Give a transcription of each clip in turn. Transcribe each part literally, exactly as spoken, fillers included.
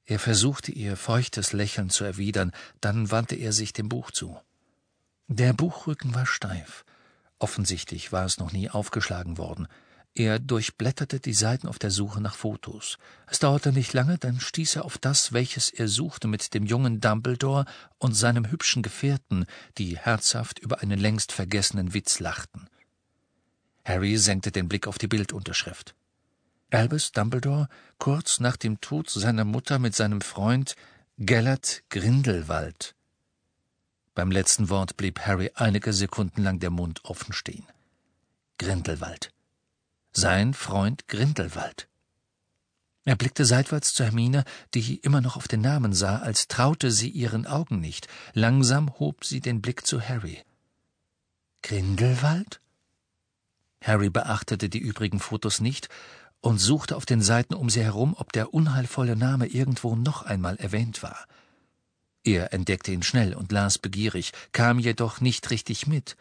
Er versuchte, ihr feuchtes Lächeln zu erwidern, dann wandte er sich dem Buch zu. Der Buchrücken war steif. Offensichtlich war es noch nie aufgeschlagen worden. Er durchblätterte die Seiten auf der Suche nach Fotos. Es dauerte nicht lange, dann stieß er auf das, welches er suchte, mit dem jungen Dumbledore und seinem hübschen Gefährten, die herzhaft über einen längst vergessenen Witz lachten. Harry senkte den Blick auf die Bildunterschrift. Albus Dumbledore, kurz nach dem Tod seiner Mutter mit seinem Freund Gellert Grindelwald. Beim letzten Wort blieb Harry einige Sekunden lang der Mund offen stehen. Grindelwald. Sein Freund Grindelwald. Er blickte seitwärts zu Hermine, die immer noch auf den Namen sah, als traute sie ihren Augen nicht. Langsam hob sie den Blick zu Harry. Grindelwald? Harry beachtete die übrigen Fotos nicht und suchte auf den Seiten um sie herum, ob der unheilvolle Name irgendwo noch einmal erwähnt war. Er entdeckte ihn schnell und las begierig, kam jedoch nicht richtig mit.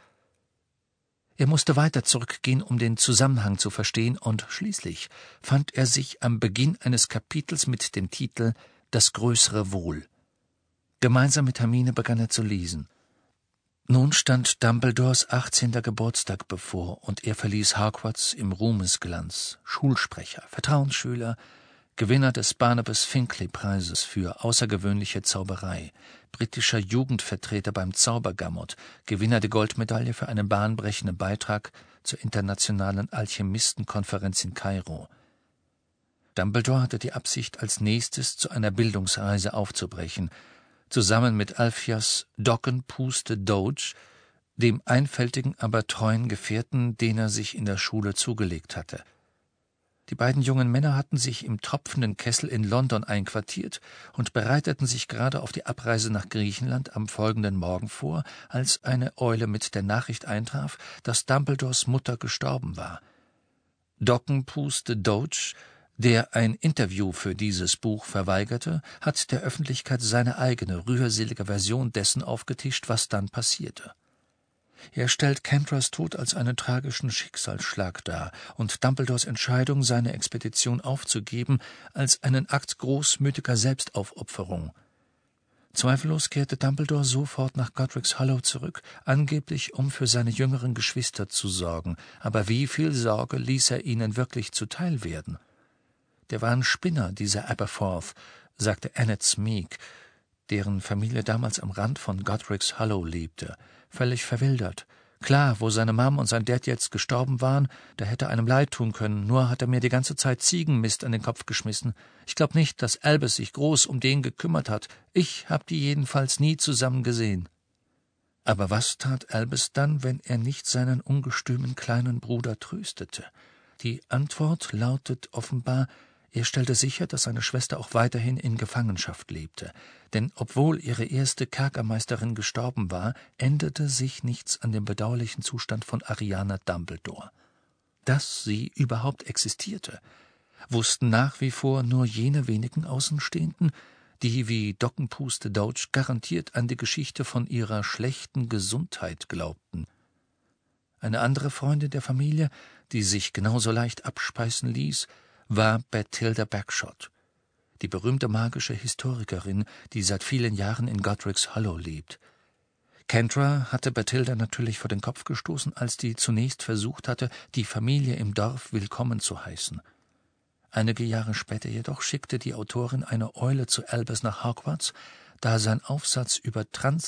Er musste weiter zurückgehen, um den Zusammenhang zu verstehen, und schließlich fand er sich am Beginn eines Kapitels mit dem Titel »Das größere Wohl«. Gemeinsam mit Hermine begann er zu lesen. Nun stand Dumbledores achtzehnter Geburtstag bevor, und er verließ Hogwarts im Ruhmesglanz, Schulsprecher, Vertrauensschüler, Gewinner des Barnabas-Finkley-Preises für außergewöhnliche Zauberei, britischer Jugendvertreter beim Zaubergamot, Gewinner der Goldmedaille für einen bahnbrechenden Beitrag zur internationalen Alchemistenkonferenz in Kairo. Dumbledore hatte die Absicht, als nächstes zu einer Bildungsreise aufzubrechen, zusammen mit Alpheus Dockenpuste Doge, dem einfältigen, aber treuen Gefährten, den er sich in der Schule zugelegt hatte. Die beiden jungen Männer hatten sich im tropfenden Kessel in London einquartiert und bereiteten sich gerade auf die Abreise nach Griechenland am folgenden Morgen vor, als eine Eule mit der Nachricht eintraf, dass Dumbledores Mutter gestorben war. Dockenpuste Doge, der ein Interview für dieses Buch verweigerte, hat der Öffentlichkeit seine eigene, rührselige Version dessen aufgetischt, was dann passierte. Er stellt Kentras Tod als einen tragischen Schicksalsschlag dar und Dumbledores Entscheidung, seine Expedition aufzugeben, als einen Akt großmütiger Selbstaufopferung. Zweifellos kehrte Dumbledore sofort nach Godric's Hollow zurück, angeblich um für seine jüngeren Geschwister zu sorgen, aber wie viel Sorge ließ er ihnen wirklich zuteil werden? Der war ein Spinner, dieser Aberforth, sagte Annette Smeek, deren Familie damals am Rand von Godric's Hollow lebte. Völlig verwildert. Klar, wo seine Mom und sein Dad jetzt gestorben waren, da hätte einem leid tun können, nur hat er mir die ganze Zeit Ziegenmist an den Kopf geschmissen. Ich glaube nicht, dass Albus sich groß um den gekümmert hat. Ich hab die jedenfalls nie zusammen gesehen. Aber was tat Albus dann, wenn er nicht seinen ungestümen kleinen Bruder tröstete? Die Antwort lautet offenbar, er stellte sicher, dass seine Schwester auch weiterhin in Gefangenschaft lebte, denn obwohl ihre erste Kerkermeisterin gestorben war, änderte sich nichts an dem bedauerlichen Zustand von Ariana Dumbledore. Dass sie überhaupt existierte, wussten nach wie vor nur jene wenigen Außenstehenden, die wie Dockenpuste Doge garantiert an die Geschichte von ihrer schlechten Gesundheit glaubten. Eine andere Freundin der Familie, die sich genauso leicht abspeisen ließ, war Bathilda Bagshot, die berühmte magische Historikerin, die seit vielen Jahren in Godric's Hollow lebt. Kentra hatte Bathilda natürlich vor den Kopf gestoßen, als die zunächst versucht hatte, die Familie im Dorf willkommen zu heißen. Einige Jahre später jedoch schickte die Autorin eine Eule zu Albus nach Hogwarts, da sein Aufsatz über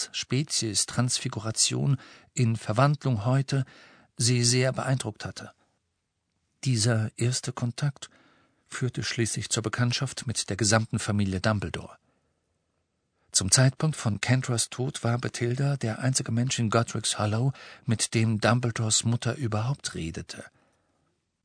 Transspezies-Transfiguration in Verwandlung heute sie sehr beeindruckt hatte. Dieser erste Kontakt führte schließlich zur Bekanntschaft mit der gesamten Familie Dumbledore. Zum Zeitpunkt von Kentras Tod war Bathilda der einzige Mensch in Godric's Hollow, mit dem Dumbledores Mutter überhaupt redete.